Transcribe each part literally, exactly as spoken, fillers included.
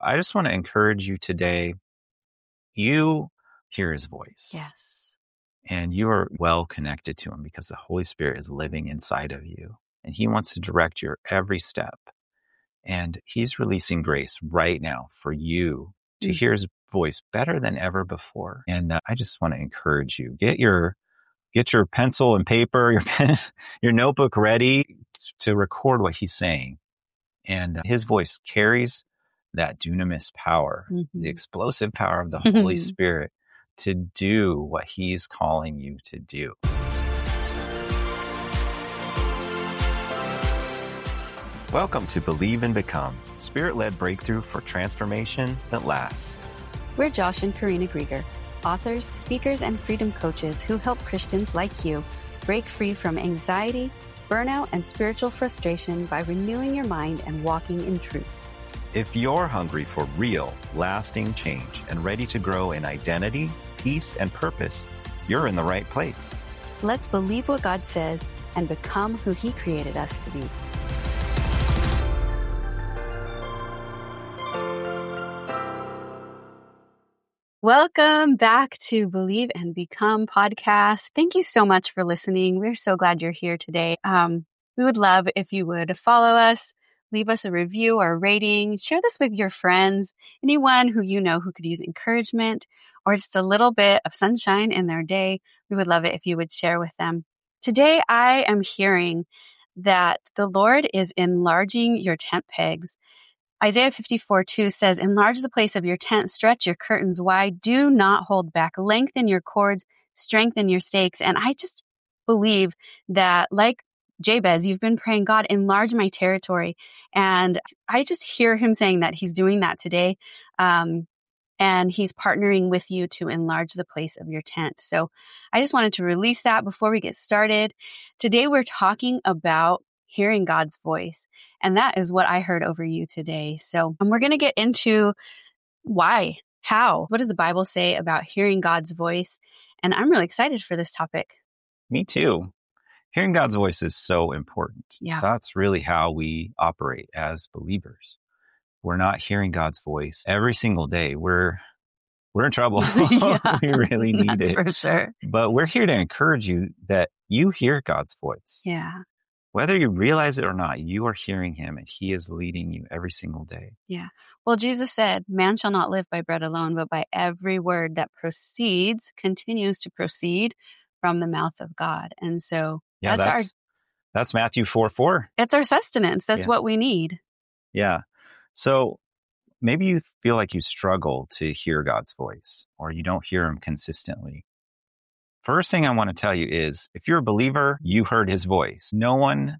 I just want to encourage you today. You hear his voice. Yes. And you are well connected to him because the Holy Spirit is living inside of you. And he wants to direct your every step. And he's releasing grace right now for you to mm. hear his voice better than ever before. And uh, I just want to encourage you. Get your get your pencil and paper, your pen, your notebook ready to record what he's saying. And uh, his voice carries that dunamis power, mm-hmm. the explosive power of the Holy Spirit to do what he's calling you to do. Welcome to Believe and Become, Spirit-led breakthrough for transformation that lasts. We're Josh and Karina Grieger, authors, speakers, and freedom coaches who help Christians like you break free from anxiety, burnout, and spiritual frustration by renewing your mind and walking in truth. If you're hungry for real, lasting change and ready to grow in identity, peace, and purpose, you're in the right place. Let's believe what God says and become who he created us to be. Welcome back to Believe and Become podcast. Thank you so much for listening. We're so glad you're here today. Um, we would love if you would follow us, leave us a review or a rating, share this with your friends, anyone who you know who could use encouragement or just a little bit of sunshine in their day. We would love it if you would share with them. Today, I am hearing that the Lord is enlarging your tent pegs. Isaiah fifty-four two says, enlarge the place of your tent, stretch your curtains wide, do not hold back, lengthen your cords, strengthen your stakes. And I just believe that, like Jabez, you've been praying, God, enlarge my territory. And I just hear him saying that he's doing that today. Um, and he's partnering with you to enlarge the place of your tent. So I just wanted to release that before we get started. Today, we're talking about hearing God's voice. And that is what I heard over you today. So um, we're going to get into why, how, what does the Bible say about hearing God's voice? And I'm really excited for this topic. Me too. Hearing God's voice is so important. Yeah. That's really how we operate as believers. We're not hearing God's voice every single day. We're we're in trouble. Yeah, we really need that's it. for sure. But we're here to encourage you that you hear God's voice. Yeah. Whether you realize it or not, you are hearing him and he is leading you every single day. Yeah. Well, Jesus said, man shall not live by bread alone, but by every word that proceeds, continues to proceed from the mouth of God. And so yeah, that's, that's our... That's Matthew four four. It's our sustenance. That's yeah. what we need. Yeah. So maybe you feel like you struggle to hear God's voice or you don't hear him consistently. First thing I want to tell you is, if you're a believer, you heard his voice. No one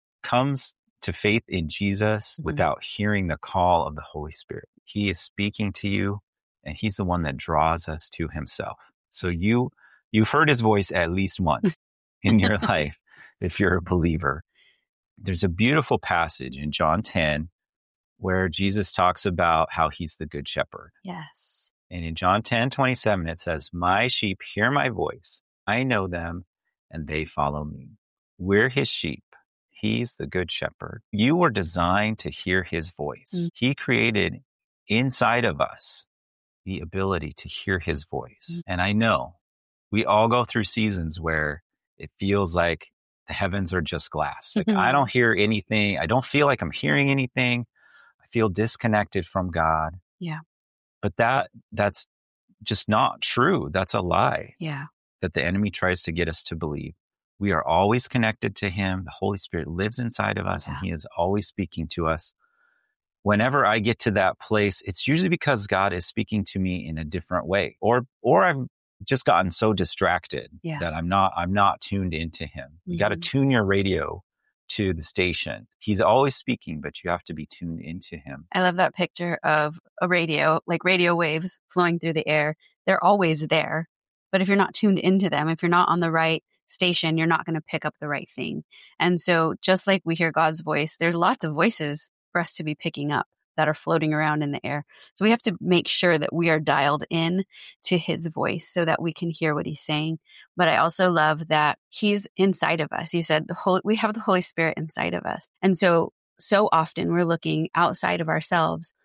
comes to faith in Jesus mm-hmm. without hearing the call of the Holy Spirit. He is speaking to you, and he's the one that draws us to himself. So you, you've heard his voice at least once in your life, if you're a believer. There's a beautiful passage in John ten where Jesus talks about how he's the good shepherd. Yes. And in John ten twenty-seven, it says, my sheep hear my voice. I know them and they follow me. We're his sheep. He's the good shepherd. You were designed to hear his voice. Mm-hmm. He created inside of us the ability to hear his voice. Mm-hmm. And I know we all go through seasons where it feels like the heavens are just glass. Like mm-hmm. I don't hear anything. I don't feel like I'm hearing anything. I feel disconnected from God. Yeah. But that that's just not true. That's a lie. Yeah. That the enemy tries to get us to believe. We are always connected to him. The Holy Spirit lives inside of us yeah. and he is always speaking to us. Whenever I get to that place, it's usually because God is speaking to me in a different way. Or or I've just gotten so distracted yeah. that I'm not I'm not tuned into him. Mm-hmm. You got to tune your radio to the station. He's always speaking, but you have to be tuned into him. I love that picture of a radio, like radio waves flowing through the air. They're always there. But if you're not tuned into them, if you're not on the right station, you're not going to pick up the right thing. And so just like we hear God's voice, there's lots of voices for us to be picking up that are floating around in the air. So we have to make sure that we are dialed in to his voice so that we can hear what he's saying. But I also love that he's inside of us. You said the Holy, we have the Holy Spirit inside of us. And so, so often we're looking outside of ourselves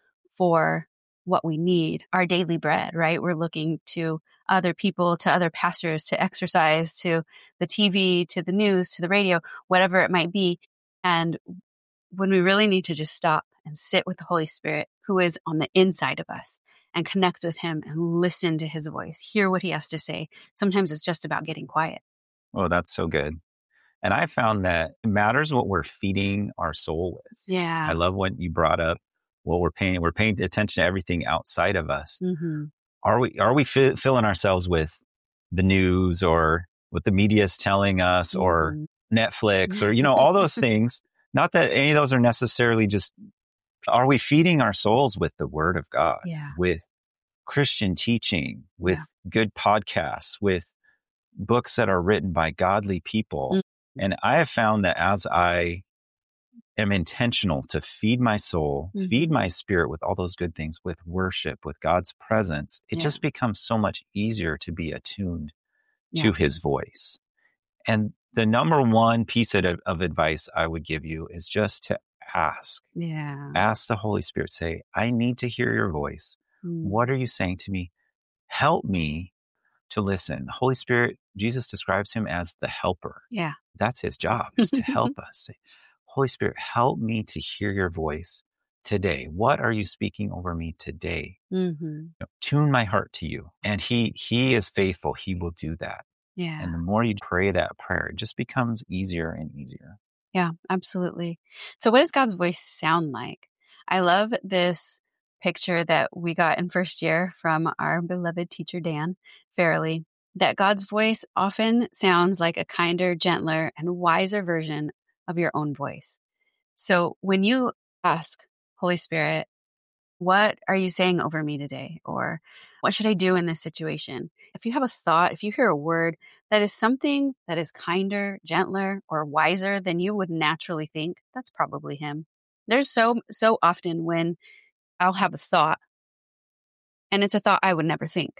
for what we need, our daily bread, right? We're looking to other people, to other pastors, to exercise, to the T V, to the news, to the radio, whatever it might be. And when we really need to just stop and sit with the Holy Spirit, who is on the inside of us, and connect with him and listen to his voice, hear what he has to say. Sometimes it's just about getting quiet. Oh, that's so good. And I found that it matters what we're feeding our soul with. Yeah. I love what you brought up. What we're paying, we're paying attention to everything outside of us. Mm-hmm. Are we, are we fi- filling ourselves with the news or what the media is telling us, mm-hmm. or Netflix, or, you know, all those things? Not that any of those are necessarily just, are we feeding our souls with the word of God, yeah. with Christian teaching, with yeah. good podcasts, with books that are written by godly people? Mm-hmm. And I have found that as I am intentional to feed my soul, mm-hmm. feed my spirit with all those good things, with worship, with God's presence, it yeah. just becomes so much easier to be attuned yeah. to his voice. And the number one piece of, of advice I would give you is just to ask. Yeah. Ask the Holy Spirit, say, I need to hear your voice. Mm. What are you saying to me? Help me to listen. The Holy Spirit, Jesus describes him as the helper. Yeah. That's his job, is to help us. Holy Spirit, help me to hear your voice today. What are you speaking over me today? Mm-hmm. You know, tune my heart to you. And he, he is faithful. He will do that. Yeah. And the more you pray that prayer, it just becomes easier and easier. Yeah, absolutely. So what does God's voice sound like? I love this picture that we got in first year from our beloved teacher, Dan Farrelly, that God's voice often sounds like a kinder, gentler, and wiser version of your own voice. So when you ask, Holy Spirit, what are you saying over me today? Or what should I do in this situation? If you have a thought, if you hear a word that is something that is kinder, gentler, or wiser than you would naturally think, that's probably him. There's so, so often when I'll have a thought and it's a thought I would never think.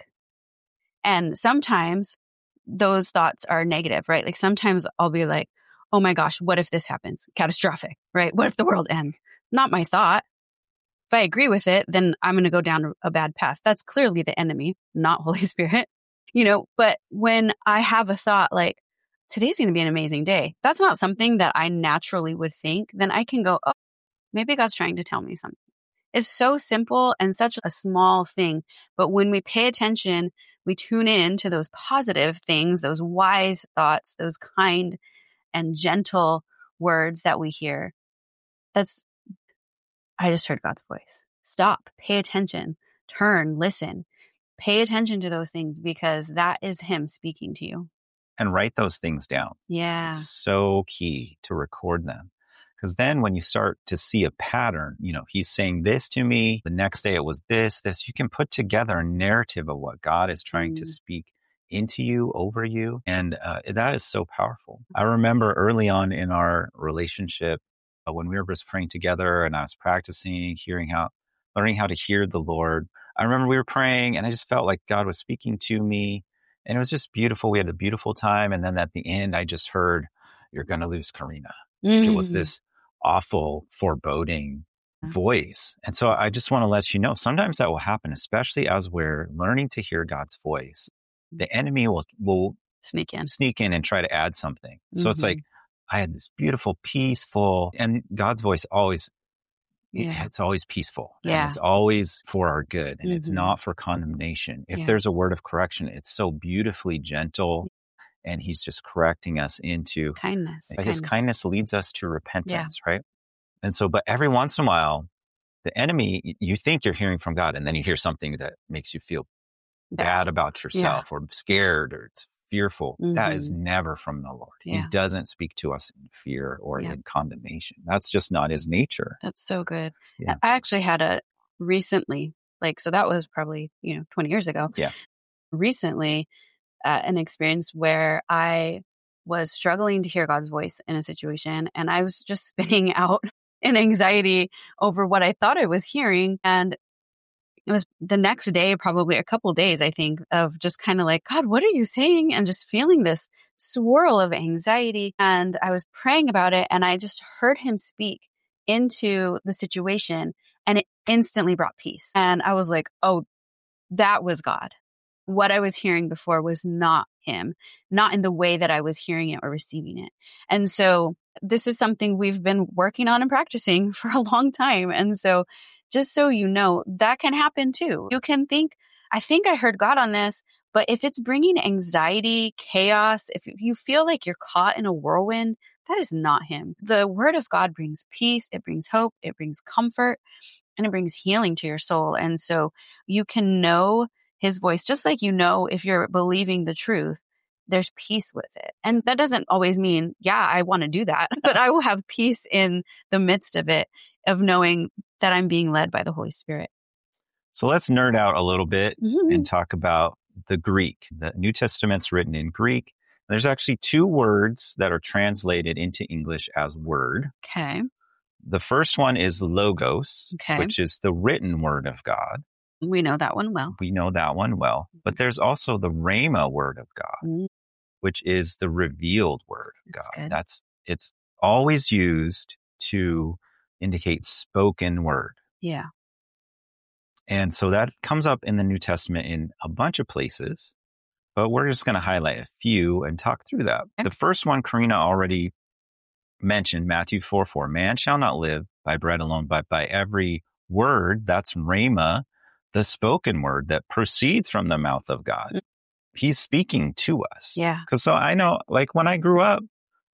And sometimes those thoughts are negative, right? Like sometimes I'll be like, oh my gosh, what if this happens? Catastrophic, right? What if the world ends? Not my thought. If I agree with it, then I'm going to go down a bad path. That's clearly the enemy, not Holy Spirit, you know, but when I have a thought like, today's going to be an amazing day, that's not something that I naturally would think, then I can go, oh, maybe God's trying to tell me something. It's so simple and such a small thing. But when we pay attention, we tune in to those positive things, those wise thoughts, those kind and gentle words that we hear. That's, I just heard God's voice. Stop, pay attention, turn, listen, pay attention to those things because that is him speaking to you. And write those things down. Yeah. It's so key to record them. Because then when you start to see a pattern, you know, he's saying this to me, the next day it was this, this, you can put together a narrative of what God is trying mm. to speak into you, over you. And uh, that is so powerful. I remember early on in our relationship, uh, when we were just praying together and I was practicing, hearing how, learning how to hear the Lord. I remember we were praying and I just felt like God was speaking to me. And it was just beautiful. We had a beautiful time. And then at the end, I just heard, you're going to lose Karina. Mm. It was this awful, foreboding voice. And so I just want to let you know, sometimes that will happen, especially as we're learning to hear God's voice. The enemy will, will sneak in, sneak in and try to add something. So mm-hmm. it's like, I had this beautiful, peaceful, and God's voice always, yeah. it's always peaceful. Yeah. And it's always for our good. And mm-hmm. it's not for condemnation. If yeah. there's a word of correction, it's so beautifully gentle. And he's just correcting us into kindness. Like his kindness. kindness leads us to repentance, yeah. right? And so, but every once in a while, the enemy, you think you're hearing from God, and then you hear something that makes you feel bad, bad about yourself yeah. or scared or it's fearful. Mm-hmm. That is never from the Lord. Yeah. He doesn't speak to us in fear or yeah. in condemnation. That's just not his nature. That's so good. Yeah. I actually had a recently, like, so that was probably, you know, twenty years ago. Yeah. Recently, Uh, an experience where I was struggling to hear God's voice in a situation and I was just spinning out in anxiety over what I thought I was hearing. And it was the next day, probably a couple days, I think, of just kind of like, God, what are you saying? And just feeling this swirl of anxiety. And I was praying about it and I just heard him speak into the situation. And it instantly brought peace. And I was like, oh, that was God. What I was hearing before was not him, not in the way that I was hearing it or receiving it. And so this is something we've been working on and practicing for a long time. And so just so you know, that can happen too. You can think, I think I heard God on this, but if it's bringing anxiety, chaos, if you feel like you're caught in a whirlwind, that is not him. The word of God brings peace, it brings hope, it brings comfort, and it brings healing to your soul. And so you can know his voice, just like you know if you're believing the truth, there's peace with it. And that doesn't always mean, yeah, I want to do that, but I will have peace in the midst of it, of knowing that I'm being led by the Holy Spirit. So let's nerd out a little bit Mm-hmm. and talk about the Greek. The New Testament's written in Greek. There's actually two words that are translated into English as word. Okay. The first one is logos, Okay. which is the written word of God. We know that one well. We know that one well. But there's also the rhema word of God, Mm-hmm. which is the revealed word of That's God. good. That's it's always used to indicate spoken word. Yeah. And so that comes up in the New Testament in a bunch of places, but we're just going to highlight a few and talk through that. Okay. The first one, Karina already mentioned, Matthew four four, man shall not live by bread alone, but by every word, that's rhema, the spoken word that proceeds from the mouth of God. Mm-hmm. He's speaking to us. Yeah. Because so I know, like when I grew up,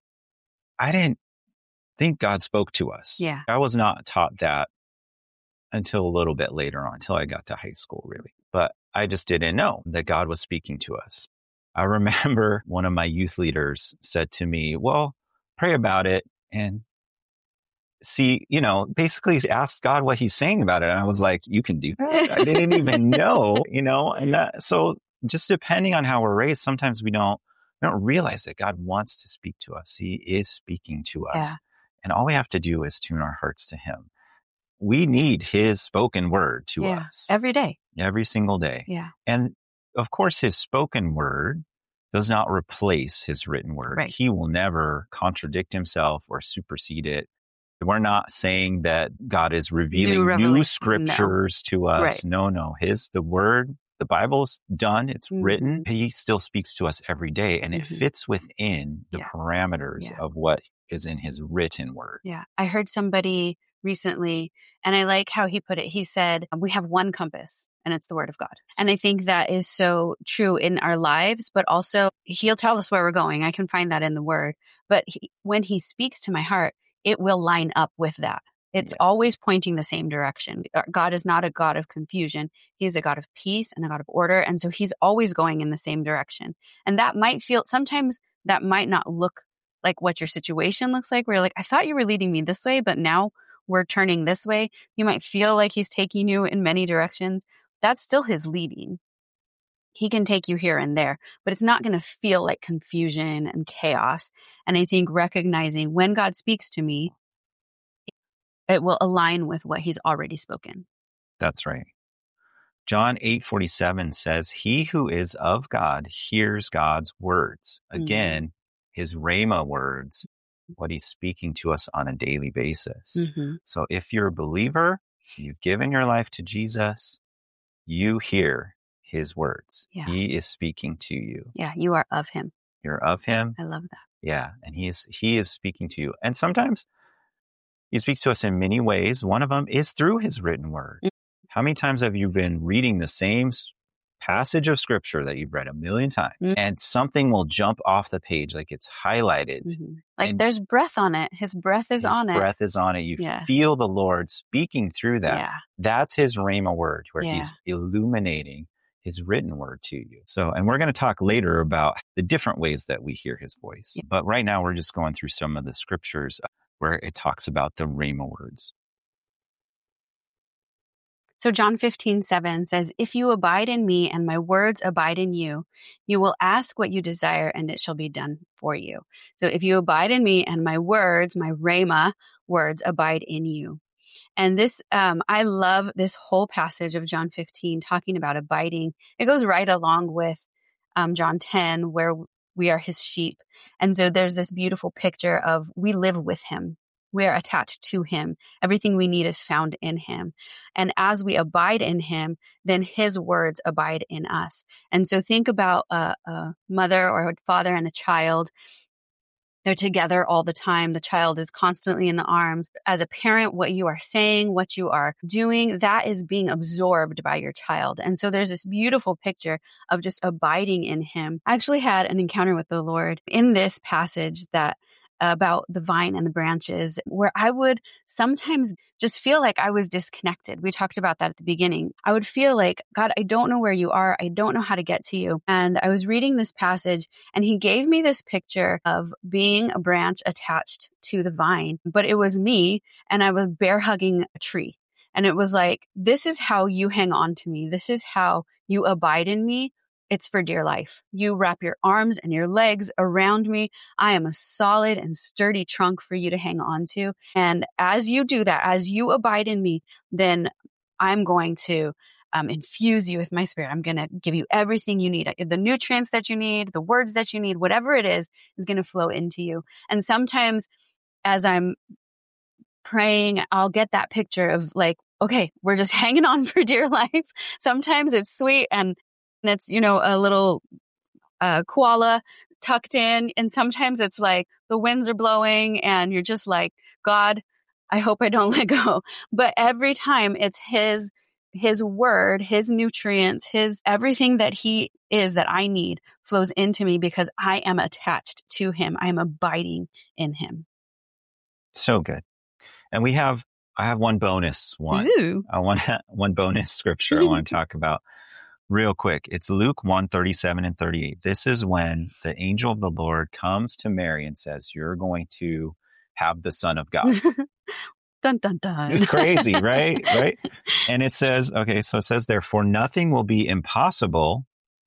I didn't think God spoke to us. Yeah. I was not taught that until a little bit later on, until I got to high school, really. But I just didn't know that God was speaking to us. I remember one of my youth leaders said to me, well, pray about it and see, you know, basically ask God what he's saying about it. And I was like, you can do that? I didn't even know, you know, and that, so just depending on how we're raised, sometimes we don't, we don't realize that God wants to speak to us. He is speaking to us. Yeah. And all we have to do is tune our hearts to him. We need his spoken word to yeah. us every day, every single day. Yeah. And of course, his spoken word does not replace his written word. Right. He will never contradict himself or supersede it. We're not saying that God is revealing new, new scriptures no. to us. Right. No, no. His, the word, the Bible's done. It's mm-hmm. written. He still speaks to us every day, and mm-hmm. it fits within the yeah. parameters yeah. of what is in his written word. Yeah. I heard somebody recently, and I like how he put it. He said, we have one compass, and it's the word of God. And I think that is so true in our lives, but also he'll tell us where we're going. I can find that in the word. But he, when he speaks to my heart, it will line up with that. It's yeah. always pointing the same direction. God is not a God of confusion. He is a God of peace and a God of order. And so he's always going in the same direction. And that might feel, sometimes that might not look like what your situation looks like, where you're like, I thought you were leading me this way, but now we're turning this way. You might feel like he's taking you in many directions. That's still his leading. He can take you here and there, but it's not going to feel like confusion and chaos. And I think recognizing when God speaks to me, it will align with what he's already spoken. That's right. John eight forty-seven says, he who is of God hears God's words. Again, mm-hmm. his rhema words, what he's speaking to us on a daily basis. Mm-hmm. So if you're a believer, you've given your life to Jesus, you hear his words. Yeah. He is speaking to you. Yeah, you are of him. You're of him. I love that. Yeah, and he is he is speaking to you. And sometimes he speaks to us in many ways. One of them is through his written word. Mm-hmm. How many times have you been reading the same passage of scripture that you've read a million times, mm-hmm. and something will jump off the page, like it's highlighted. Mm-hmm. Like there's breath on it. His breath is his on it. His breath is on it. You yeah. feel the Lord speaking through that. Yeah. That's his rhema word, where yeah. he's illuminating his written word to you. So, and we're going to talk later about the different ways that we hear his voice. Yeah. But right now we're just going through some of the scriptures where it talks about the rhema words. So John fifteen seven says, if you abide in me and my words abide in you, you will ask what you desire and it shall be done for you. So if you abide in me and my words, my rhema words abide in you. And this, um, I love this whole passage of John fifteen talking about abiding. It goes right along with um, John ten, where we are his sheep. And so there's this beautiful picture of we live with him. We are attached to him. Everything we need is found in him. And as we abide in him, then his words abide in us. And so think about a, a mother or a father and a child. They're together all the time. The child is constantly in the arms. As a parent, what you are saying, what you are doing, that is being absorbed by your child. And so there's this beautiful picture of just abiding in him. I actually had an encounter with the Lord in this passage that about the vine and the branches, where I would sometimes just feel like I was disconnected. We talked about that at the beginning. I would feel like, God, I don't know where you are. I don't know how to get to you. And I was reading this passage and he gave me this picture of being a branch attached to the vine, but it was me and I was bear hugging a tree. And it was like, this is how you hang on to me. This is how you abide in me. It's for dear life. You wrap your arms and your legs around me. I am a solid and sturdy trunk for you to hang on to. And as you do that, as you abide in me, then I'm going to um, infuse you with my spirit. I'm going to give you everything you need. The nutrients that you need, the words that you need, whatever it is, is going to flow into you. And sometimes as I'm praying, I'll get that picture of like, okay, we're just hanging on for dear life. Sometimes it's sweet and And it's, you know, a little uh, koala tucked in. And sometimes it's like the winds are blowing and you're just like, God, I hope I don't let go. But every time it's his, his word, his nutrients, his everything that he is that I need flows into me because I am attached to him. I am abiding in him. So good. And we have, I have one bonus one. Ooh. I want one bonus scripture I want to talk about. Real quick, it's Luke one, thirty-seven and thirty-eight. This is when the angel of the Lord comes to Mary and says, you're going to have the Son of God. Dun, dun, dun. It's crazy, right? Right. And it says, okay, so it says, therefore nothing will be impossible,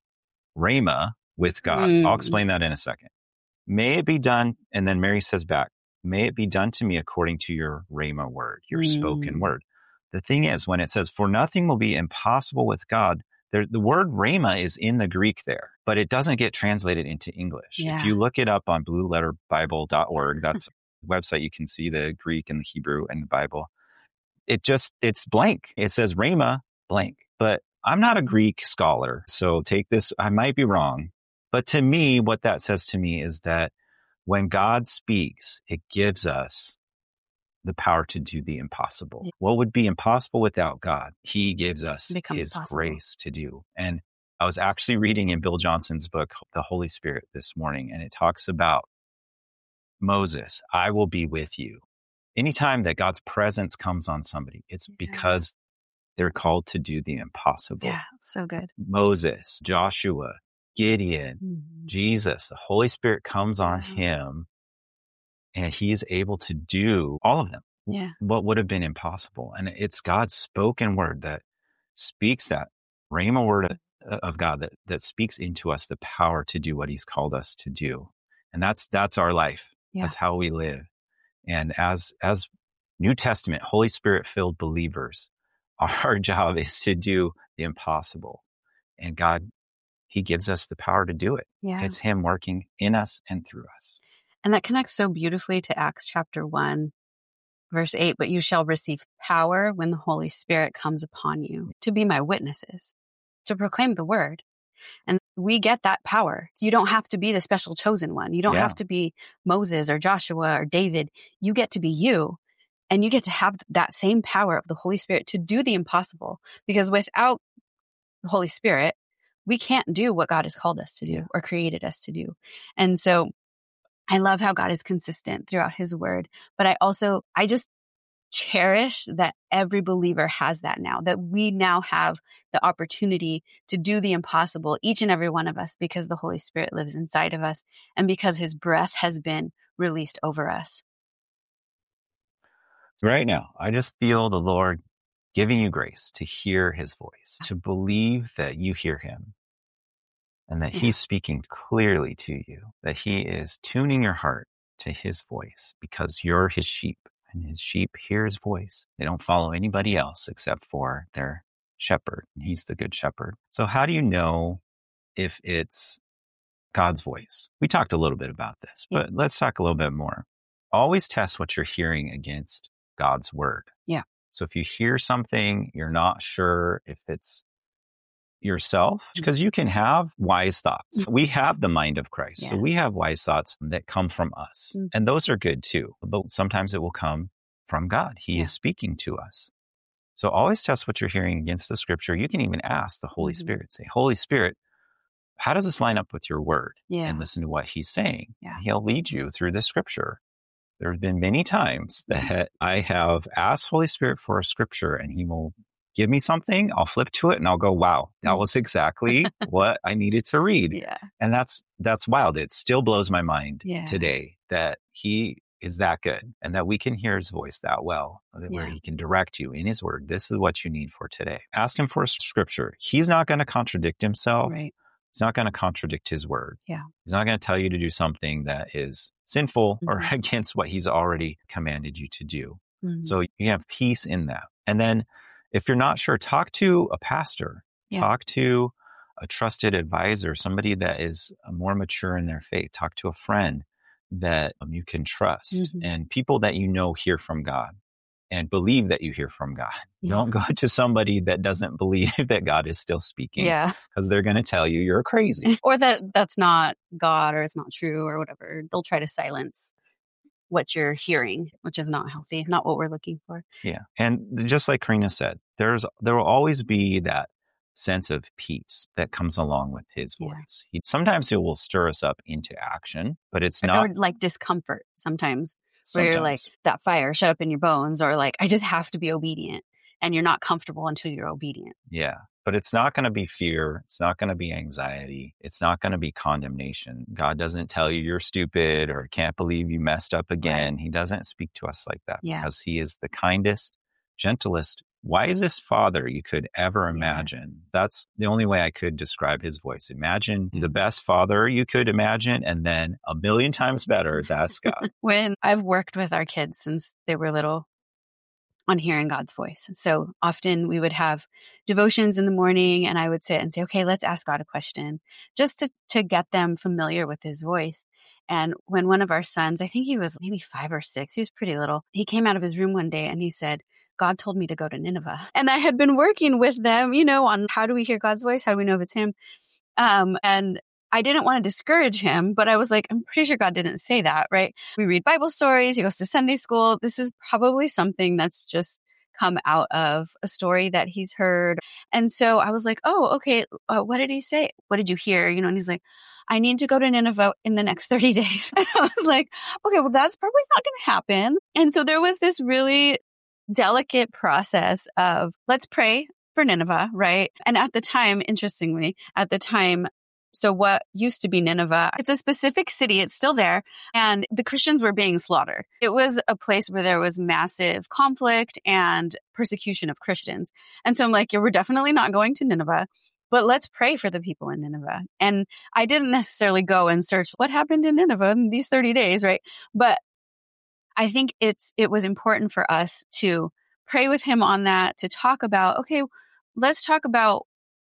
Rhema, with God. Mm. I'll explain that in a second. May it be done. And then Mary says back, may it be done to me according to your Rhema word, your mm. spoken word. The thing is, when it says, for nothing will be impossible with God, There, the word rhema is in the Greek there, but it doesn't get translated into English. Yeah. If you look it up on blue letter bible dot org, that's a website you can see the Greek and the Hebrew and the Bible. It just, it's blank. It says rhema blank, but I'm not a Greek scholar. So take this, I might be wrong, but to me, what that says to me is that when God speaks, it gives us the power to do the impossible. Yeah. What would be impossible without God? He gives us his possible. grace to do. And I was actually reading in Bill Johnson's book, The Holy Spirit, this morning, and it talks about Moses, I will be with you. Anytime that God's presence comes on somebody, it's yeah. because they're called to do the impossible. Yeah, so good. Moses, Joshua, Gideon, mm-hmm. Jesus, the Holy Spirit comes on mm-hmm. him. And he is able to do all of them. Yeah. What would have been impossible. And it's God's spoken word that speaks that rhema word of God that, that speaks into us the power to do what he's called us to do. And that's, that's our life. Yeah. That's how we live. And as, as New Testament, Holy Spirit filled believers, our job is to do the impossible. And God, he gives us the power to do it. Yeah. It's him working in us and through us. And that connects so beautifully to Acts chapter one, verse eight, but you shall receive power when the Holy Spirit comes upon you to be my witnesses, to proclaim the word. And we get that power. You don't have to be the special chosen one. You don't yeah. have to be Moses or Joshua or David. You get to be you, and you get to have that same power of the Holy Spirit to do the impossible. Because without the Holy Spirit, we can't do what God has called us to do yeah. or created us to do. And so I love how God is consistent throughout his word, but I also, I just cherish that every believer has that now, that we now have the opportunity to do the impossible, each and every one of us, because the Holy Spirit lives inside of us and because his breath has been released over us. Right now, I just feel the Lord giving you grace to hear his voice, to believe that you hear him. And that he's speaking clearly to you, that he is tuning your heart to his voice because you're his sheep and his sheep hear his voice. They don't follow anybody else except for their shepherd. He's the good shepherd. So how do you know if it's God's voice? We talked a little bit about this, but let's talk a little bit more. always test what you're hearing against God's word. Yeah. So if you hear something, you're not sure if it's yourself, because you can have wise thoughts. We have the mind of Christ. Yes. So we have wise thoughts that come from us. Mm. And those are good too. But sometimes it will come from God. He Yeah. is speaking to us. So always test what you're hearing against the scripture. You can even ask the Holy Mhm. Spirit, say, Holy Spirit, how does this line up with your word? Yeah. And listen to what he's saying. Yeah. He'll lead you through the scripture. There have been many times that I have asked Holy Spirit for a scripture and he will give me something. I'll flip to it and I'll go, wow, that was exactly what I needed to read. Yeah. And that's, that's wild. It still blows my mind Yeah. today that he is that good and that we can hear his voice that well, where Yeah. he can direct you in his word. This is what you need for today. Ask him for a scripture. He's not going to contradict himself. Right. He's not going to contradict his word. Yeah. He's not going to tell you to do something that is sinful or Mhm. against what he's already commanded you to do. Mhm. So you have peace in that. And then if you're not sure, talk to a pastor, Yeah. talk to a trusted advisor, somebody that is more mature in their faith, talk to a friend that um, you can trust Mhm. and people that you know hear from God and believe that you hear from God. Yeah. Don't go to somebody that doesn't believe that God is still speaking, Yeah. because they're going to tell you you're crazy. Or that that's not God or it's not true or whatever. They'll try to silence what you're hearing, which is not healthy, not what we're looking for. Yeah. And just like Karina said, there's there will always be that sense of peace that comes along with his Yeah. voice. He, sometimes he will stir us up into action, but it's Or, not or like discomfort sometimes, where sometimes. you're like, that fire shut up in your bones, or like, I just have to be obedient. And you're not comfortable until you're obedient. Yeah. But it's not going to be fear. It's not going to be anxiety. It's not going to be condemnation. God doesn't tell you you're stupid or can't believe you messed up again. He doesn't speak to us like that, Yeah. because he is the kindest, gentlest, wisest father you could ever Yeah. imagine. That's the only way I could describe his voice. Imagine Mm-hmm. the best father you could imagine, and then a million times better, that's God. When I've worked with our kids since they were little on hearing God's voice. So often we would have devotions in the morning and I would sit and say, okay, let's ask God a question just to, to get them familiar with his voice. And when one of our sons, I think he was maybe five or six, he was pretty little, he came out of his room one day and he said, God told me to go to Nineveh. And I had been working with them, you know, on how do we hear God's voice? How do we know if it's him? Um, and I didn't want to discourage him, but I was like, I'm pretty sure God didn't say that, right? We read Bible stories. He goes to Sunday school. This is probably something that's just come out of a story that he's heard. And so I was like, oh, okay. Uh, what did he say? What did you hear? You know, and he's like, I need to go to Nineveh in the next thirty days. And I was like, okay, well, that's probably not going to happen. And so there was this really delicate process of let's pray for Nineveh, right? And at the time, interestingly, at the time, so what used to be Nineveh, it's a specific city. It's still there. And the Christians were being slaughtered. It was a place where there was massive conflict and persecution of Christians. And so I'm like, yeah, we're definitely not going to Nineveh, but let's pray for the people in Nineveh. And I didn't necessarily go and search what happened in Nineveh in these thirty days, right? But I think it's, it was important for us to pray with him on that, to talk about, okay, let's talk about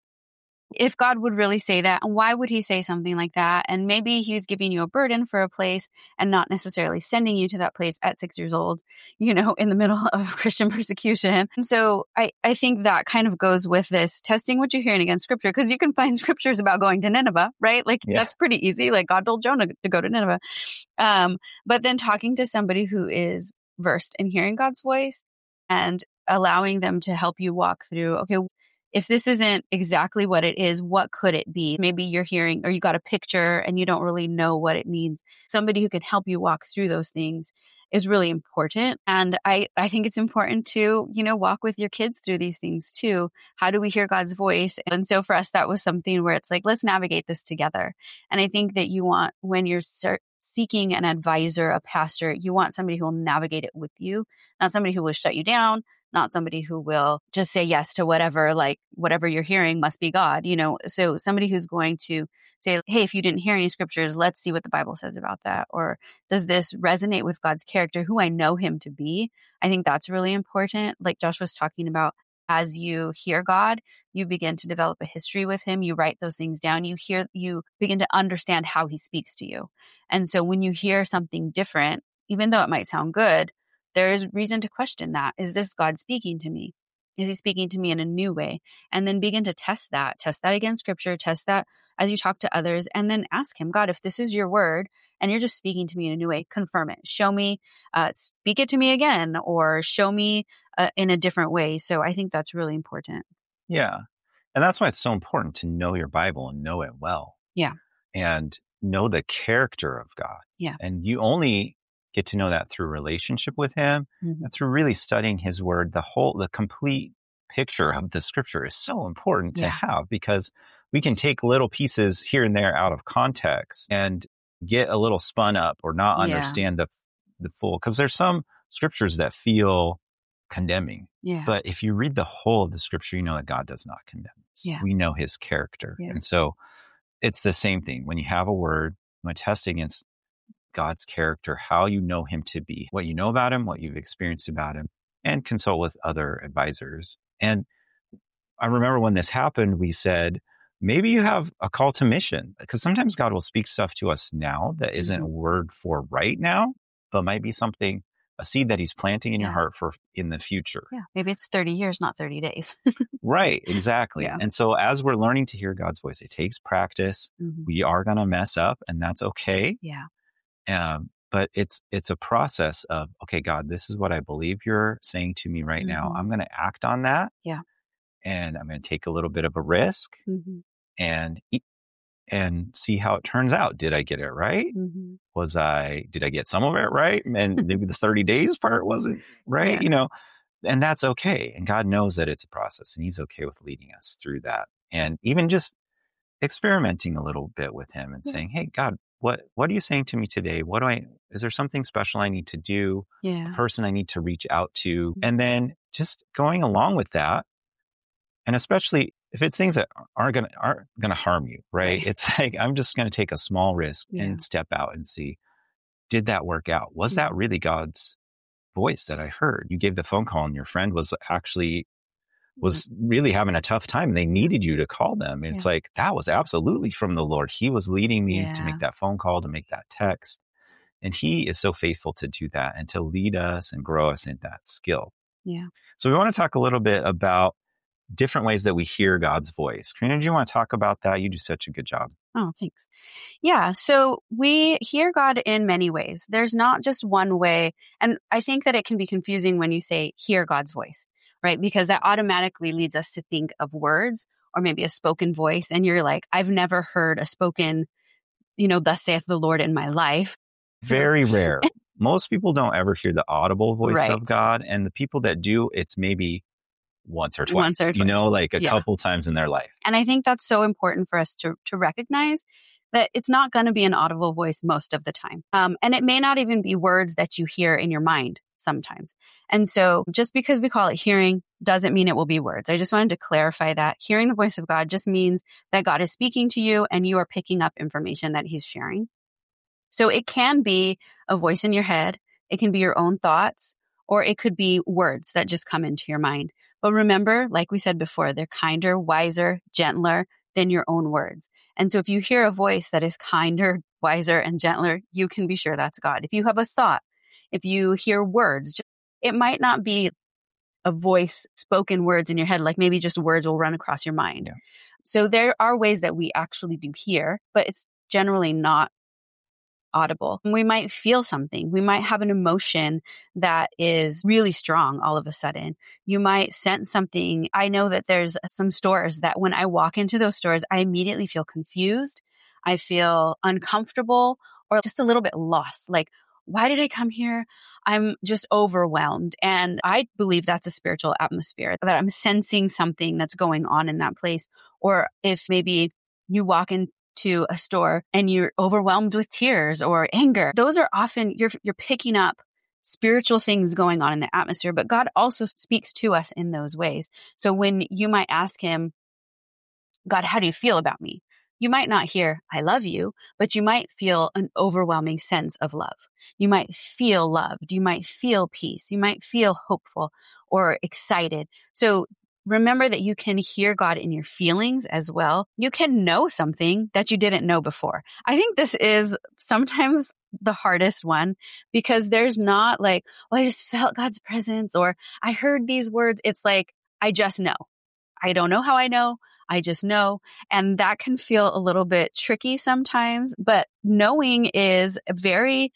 if God would really say that, and why would he say something like that? And maybe he's giving you a burden for a place and not necessarily sending you to that place at six years old, you know, in the middle of Christian persecution. And so I, I think that kind of goes with this testing what you're hearing against scripture, because you can find scriptures about going to Nineveh, right? Like Yeah. that's pretty easy. Like God told Jonah to go to Nineveh. Um, but then talking to somebody who is versed in hearing God's voice and allowing them to help you walk through, okay, if this isn't exactly what it is, what could it be? Maybe you're hearing or you got a picture and you don't really know what it means. Somebody who can help you walk through those things is really important. And I, I think it's important to, you know, walk with your kids through these things too. How do we hear God's voice? And so for us, that was something where it's like, let's navigate this together. And I think that you want, when you're ser- seeking an advisor, a pastor, you want somebody who will navigate it with you, not somebody who will shut you down, not somebody who will just say yes to whatever, like whatever you're hearing must be God, you know? So somebody who's going to say, hey, if you didn't hear any scriptures, let's see what the Bible says about that. Or does this resonate with God's character, who I know him to be? I think that's really important. Like Josh was talking about, as you hear God, you begin to develop a history with him. You write those things down. You hear, you begin to understand how he speaks to you. And so when you hear something different, even though it might sound good, there's reason to question that. Is this God speaking to me? Is he speaking to me in a new way? And then begin to test that, test that against scripture, test that as you talk to others, and then ask him, God, if this is your word and you're just speaking to me in a new way, confirm it. Show me, uh, speak it to me again, or show me uh, in a different way. So I think that's really important. Yeah. And that's why it's so important to know your Bible and know it well. Yeah. And know the character of God. Yeah. And you only get to know that through relationship with him, Mm-hmm. and through really studying his word. The whole, the complete picture of the scripture is so important to Yeah. have, because we can take little pieces here and there out of context and get a little spun up or not Yeah. understand the, the full, because there's some scriptures that feel condemning. Yeah. But if you read the whole of the scripture, you know that God does not condemn us. Yeah. We know his character. Yeah. And so it's the same thing. When you have a word, when test against God's character, how you know him to be, what you know about him, what you've experienced about him, and consult with other advisors. And I remember when this happened, we said, maybe you have a call to mission, because sometimes God will speak stuff to us now that isn't Mhm. a word for right now, but might be something, a seed that he's planting in Yeah. your heart for in the future. Yeah. Maybe it's thirty years, not thirty days. Right, exactly. Yeah. And so as we're learning to hear God's voice, it takes practice. Mhm. We are going to mess up, and that's okay. Yeah. Um, but it's it's a process of, okay, God, this is what I believe you're saying to me right now. Mhm. I'm going to act on that. Yeah. And I'm going to take a little bit of a risk Mm-hmm. and e- and see how it turns out. Did I get it right? Mm-hmm. Was I, did I get some of it right? And maybe the thirty days part wasn't right, Yeah. you know, and that's okay. And God knows that it's a process, and he's okay with leading us through that. And even just experimenting a little bit with him and Yeah. saying, hey, God, what, what are you saying to me today? What do I, is there something special I need to do? Yeah. A person I need to reach out to? And then just going along with that. And especially if it's things that aren't going to, aren't going to harm you, right? Right. It's like, I'm just going to take a small risk Yeah. and step out and see, did that work out? Was that Mhm. really God's voice that I heard? You gave the phone call and your friend was actually, was really having a tough time. They needed you to call them. And it's Yeah. like, that was absolutely from the Lord. He was leading me Yeah. to make that phone call, to make that text. And he is so faithful to do that and to lead us and grow us in that skill. Yeah. So we want to talk a little bit about different ways that we hear God's voice. Karina, do you want to talk about that? You do such a good job. Oh, thanks. Yeah. So we hear God in many ways. There's not just one way. And I think that it can be confusing when you say hear God's voice, right? Because that automatically leads us to think of words or maybe a spoken voice. And you're like, I've never heard a spoken, you know, thus saith the Lord in my life. So, Very rare. Most people don't ever hear the audible voice Right. of God. And the people that do, it's maybe once or twice, Once or you know, twice. like a Yeah. couple times in their life. And I think that's so important for us to, to recognize that it's not going to be an audible voice most of the time. Um, and it may not even be words that you hear in your mind sometimes. And so just because we call it hearing doesn't mean it will be words. I just wanted to clarify that. Hearing the voice of God just means that God is speaking to you and you are picking up information that he's sharing. So it can be a voice in your head. It can be your own thoughts, or it could be words that just come into your mind. But remember, like we said before, they're kinder, wiser, gentler than your own words. And so if you hear a voice that is kinder, wiser, and gentler, you can be sure that's God. If you have a thought, if you hear words, it might not be a voice, spoken words in your head, like maybe just words will run across your mind. Yeah. So there are ways that we actually do hear, but it's generally not audible. We might feel something. We might have an emotion that is really strong all of a sudden. You might sense something. I know that there's some stores that when I walk into those stores, I immediately feel confused. I feel uncomfortable or just a little bit lost. Like, why did I come here? I'm just overwhelmed. And I believe that's a spiritual atmosphere, that I'm sensing something that's going on in that place. Or if maybe you walk in to a store and you're overwhelmed with tears or anger. Those are often, you're you're picking up spiritual things going on in the atmosphere, but God also speaks to us in those ways. So when you might ask him, God, how do you feel about me? You might not hear, I love you, but you might feel an overwhelming sense of love. You might feel loved. You might feel peace. You might feel hopeful or excited. So remember that you can hear God in your feelings as well. You can know something that you didn't know before. I think this is sometimes the hardest one because there's not like, well, I just felt God's presence or I heard these words. It's like, I just know. I don't know how I know. I just know. And that can feel a little bit tricky sometimes, but knowing is a very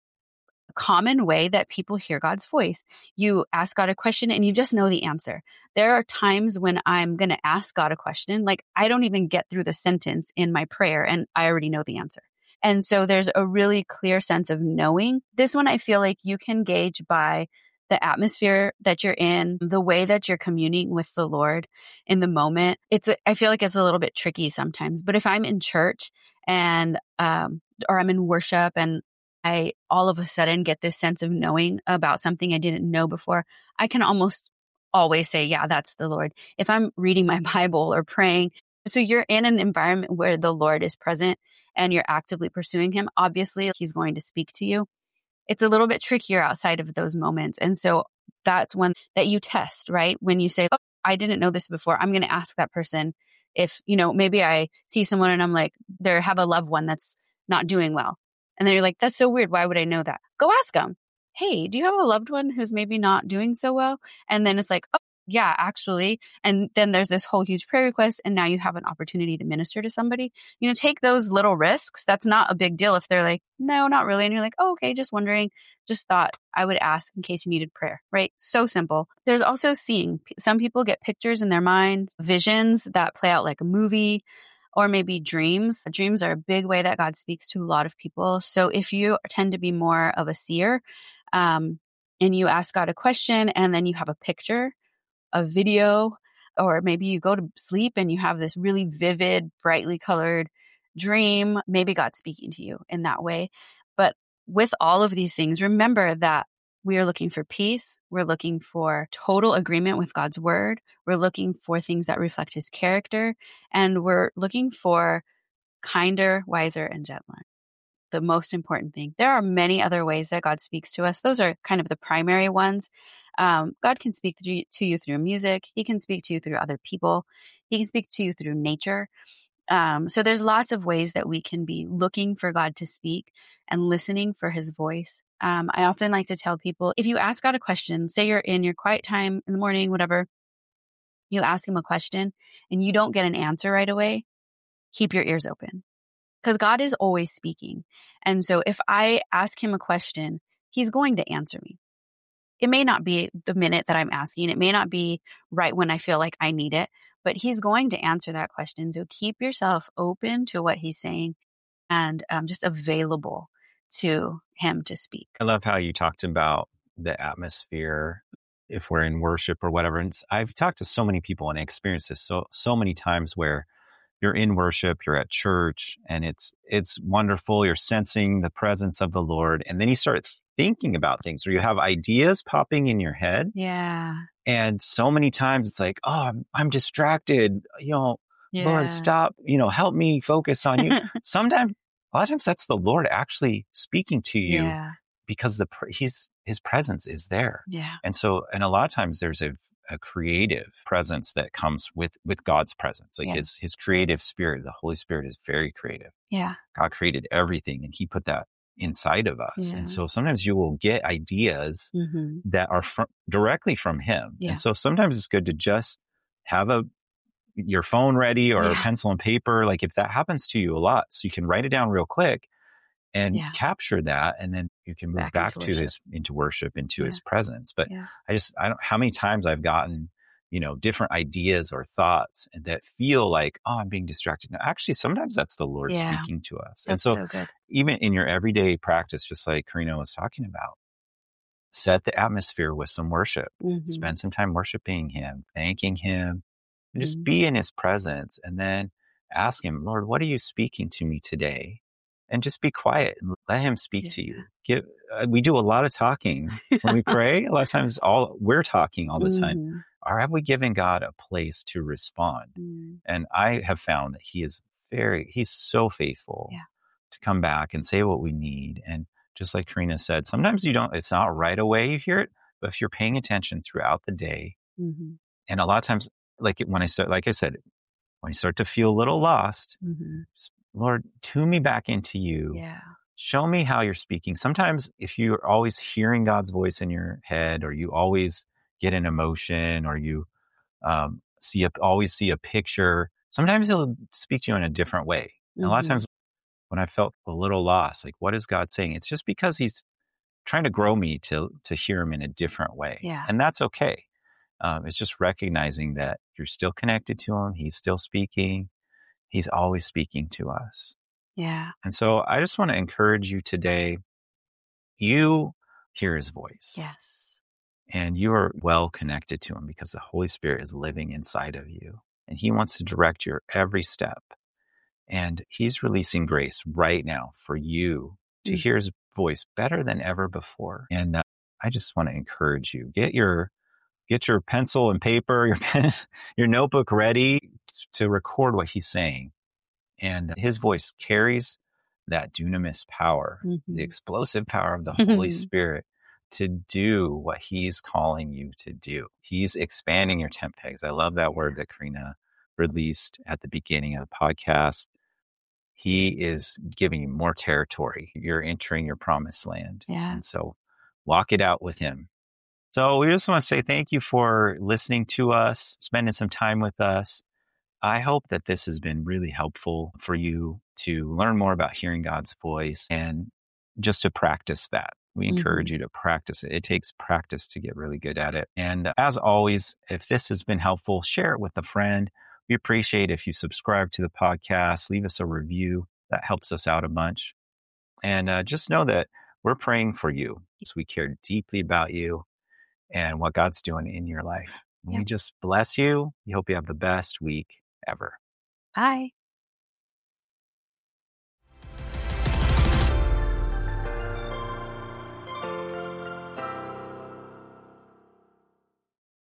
common way that people hear God's voice. You ask God a question and you just know the answer. There are times when I'm going to ask God a question, like I don't even get through the sentence in my prayer and I already know the answer. And so there's a really clear sense of knowing. This one I feel like you can gauge by the atmosphere that you're in, the way that you're communing with the Lord in the moment. It's, a, I feel like it's a little bit tricky sometimes, but if I'm in church and, um, or I'm in worship and I all of a sudden get this sense of knowing about something I didn't know before, I can almost always say, yeah, that's the Lord. If I'm reading my Bible or praying, so you're in an environment where the Lord is present and you're actively pursuing him, obviously he's going to speak to you. It's a little bit trickier outside of those moments. And so that's one that you test, right? When you say, oh, I didn't know this before, I'm going to ask that person if, you know, maybe I see someone and I'm like, they have a loved one that's not doing well. And then you're like, that's so weird. Why would I know that? Go ask them. Hey, do you have a loved one who's maybe not doing so well? And then it's like, oh, yeah, actually. And then there's this whole huge prayer request. And now you have an opportunity to minister to somebody. You know, take those little risks. That's not a big deal if they're like, no, not really. And you're like, oh, okay, just wondering, just thought I would ask in case you needed prayer, right? So simple. There's also seeing. Some people get pictures in their minds, visions that play out like a movie. Or maybe dreams. Dreams are a big way that God speaks to a lot of people. So if you tend to be more of a seer, um, and you ask God a question and then you have a picture, a video, or maybe you go to sleep and you have this really vivid, brightly colored dream, maybe God's speaking to you in that way. But with all of these things, remember that we are looking for peace. We're looking for total agreement with God's word. We're looking for things that reflect his character. And we're looking for kinder, wiser, and gentler. The most important thing. There are many other ways that God speaks to us. Those are kind of the primary ones. Um, God can speak to you through music. He can speak to you through other people. He can speak to you through nature. Um, so there's lots of ways that we can be looking for God to speak and listening for his voice. Um, I often like to tell people, if you ask God a question, say you're in your quiet time in the morning, whatever, you ask him a question and you don't get an answer right away, keep your ears open because God is always speaking. And so if I ask him a question, he's going to answer me. It may not be the minute that I'm asking. It may not be right when I feel like I need it, but he's going to answer that question. So keep yourself open to what he's saying and um, just available to him to speak. I love how you talked about the atmosphere if we're in worship or whatever. And I've talked to so many people and experienced this so so many times where you're in worship, you're at church, and it's it's wonderful. You're sensing the presence of the Lord, and then you start thinking about things, or you have ideas popping in your head. Yeah. And so many times it's like, oh, I'm, I'm distracted. You know, yeah. Lord, stop. You know, help me focus on you. Sometimes, a lot of times, that's the Lord actually speaking to you yeah. because the he's his presence is there. Yeah. And so, and a lot of times, there's a a creative presence that comes with with God's presence, like yeah. his his creative spirit. The Holy Spirit is very creative. Yeah. God created everything, and He put that inside of us. Yeah. And so sometimes you will get ideas mm-hmm. that are fr- directly from him. Yeah. And so sometimes it's good to just have a your phone ready or yeah. a pencil and paper. Like if that happens to you a lot, so you can write it down real quick and yeah. capture that. And then you can move back, back to worship. his, into worship, into yeah. his presence. But yeah. I just, I don't, how many times I've gotten, you know, different ideas or thoughts that feel like, oh, I'm being distracted. Now, actually, sometimes that's the Lord yeah. speaking to us. That's and so, so good. Even in your everyday practice, just like Karina was talking about, set the atmosphere with some worship. Mm-hmm. Spend some time worshiping Him, thanking Him, and just mm-hmm. be in His presence. And then ask Him, Lord, what are you speaking to me today? And just be quiet and let Him speak yeah. to you. Give, uh, we do a lot of talking when we pray. A lot of times all we're talking all the mm-hmm. time. Or have we given God a place to respond? Mm. And I have found that He is very, He's so faithful yeah. to come back and say what we need. And just like Karina said, sometimes you don't, it's not right away you hear it, but if you're paying attention throughout the day, mm-hmm. and a lot of times, like when I start, like I said, when you start to feel a little lost, mm-hmm. just, Lord, tune me back into you. Yeah. show me how you're speaking. Sometimes if you're always hearing God's voice in your head, or you always get an emotion, or you um, see a, always see a picture, sometimes he'll speak to you in a different way. And a lot of Mm-hmm. times when I felt a little lost, like, what is God saying? It's just because he's trying to grow me to to hear him in a different way. Yeah. And that's okay. Um, it's just recognizing that you're still connected to him. He's still speaking. He's always speaking to us. Yeah. And so I just want to encourage you today. You hear his voice. Yes. And you are well connected to him because the Holy Spirit is living inside of you. And he wants to direct your every step. And he's releasing grace right now for you to Mm. hear his voice better than ever before. And uh, I just want to encourage you. Get your get your pencil and paper, your pen, your notebook ready to record what he's saying. And his voice carries that dunamis power, Mm-hmm. the explosive power of the Holy Spirit to do what he's calling you to do. He's expanding your tent pegs. I love that word that Karina released at the beginning of the podcast. He is giving you more territory. You're entering your promised land. Yeah. And so walk it out with him. So we just want to say thank you for listening to us, spending some time with us. I hope that this has been really helpful for you to learn more about hearing God's voice and just to practice that. We encourage Mm-hmm. you to practice it. It takes practice to get really good at it. And as always, if this has been helpful, share it with a friend. We appreciate if you subscribe to the podcast, leave us a review. That helps us out a bunch. And uh, just know that we're praying for you. So we care deeply about you and what God's doing in your life. Yep. We just bless you. We hope you have the best week ever. Bye.